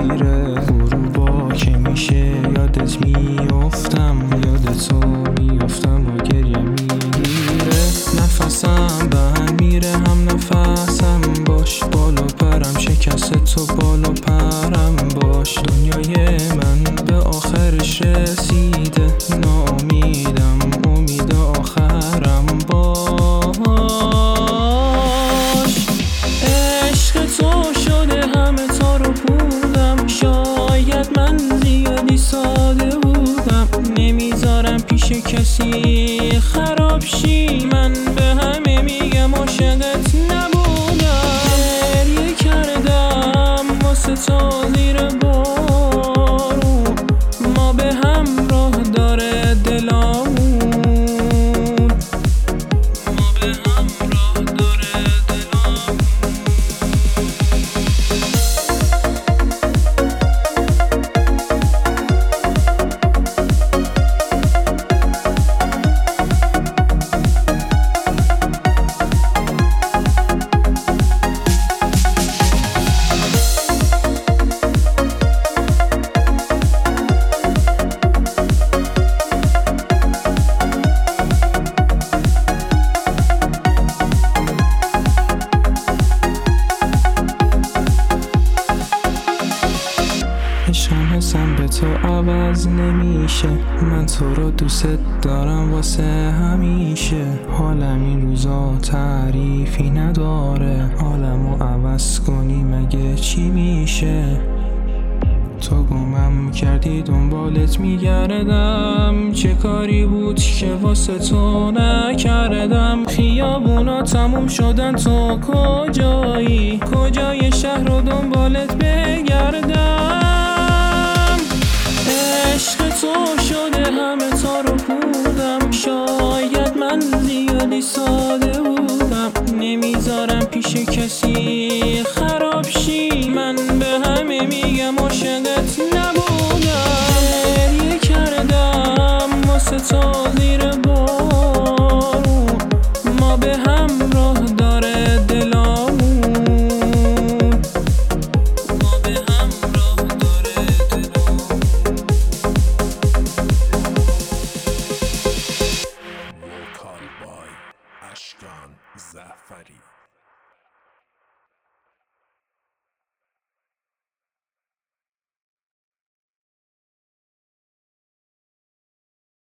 میگیره. غروبا که میشه یادت میافتم، یادتو میافتم و گریه میگیره. نفسم به هم میره هم نفسم باش، بالا پرم شکست تو بالا پرم باش. دنیای من به آخرش رسیده، ناامیدم امید آخرم باش. عشق تو شده همه تا رو بودم، شاید من زیادی ساده بودم. نمیذارم پیش کسی خراب شی، من به همه میگم عاشقت نبودم. گریه کردم واسه تو زیر بارون، ما به همراه داره دلامون، ما به همراه داره دلامون. عشقم حسم به تو عوض نمیشه، من تو رو دوست دارم واسه همیشه. حالم این روزا تعریفی نداره، حالمو عوض کنی مگه چی میشه؟ تو گمم کردی دنبالت میگردم، چه کاری بود که واسه تو نکردم؟ خیابونا تموم شدن تو کجایی؟ کجای شهر رو دنبالت بگردم؟